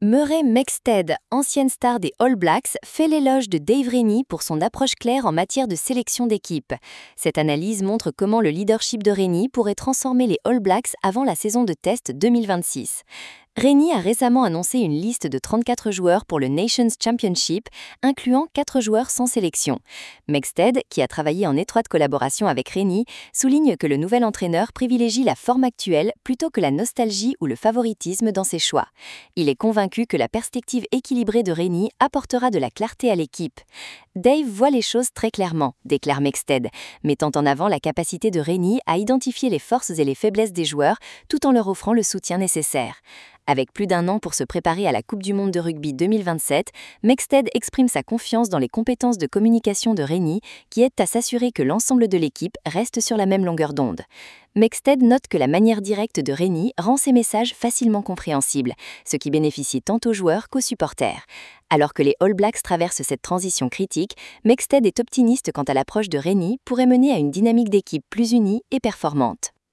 Murray Mexted, ancienne star des All Blacks, fait l'éloge de Dave Rennie pour son approche claire en matière de sélection d'équipe. Cette analyse montre comment le leadership de Rennie pourrait transformer les All Blacks avant la saison de test 2026. Rennie a récemment annoncé une liste de 34 joueurs pour le Nations Championship, incluant 4 joueurs sans sélection. Mexted, qui a travaillé en étroite collaboration avec Rennie, souligne que le nouvel entraîneur privilégie la forme actuelle plutôt que la nostalgie ou le favoritisme dans ses choix. Il est convaincu que la perspective équilibrée de Rennie apportera de la clarté à l'équipe. Dave voit les choses très clairement, déclare Mexted, mettant en avant la capacité de Rennie à identifier les forces et les faiblesses des joueurs tout en leur offrant le soutien nécessaire. Avec plus d'un an pour se préparer à la Coupe du monde de rugby 2027, Mexted exprime sa confiance dans les compétences de communication de Rennie qui aident à s'assurer que l'ensemble de l'équipe reste sur la même longueur d'onde. Mexted note que la manière directe de Rennie rend ses messages facilement compréhensibles, ce qui bénéficie tant aux joueurs qu'aux supporters. Alors que les All Blacks traversent cette transition critique, Mexted est optimiste quant à l'approche de Rennie pourrait mener à une dynamique d'équipe plus unie et performante.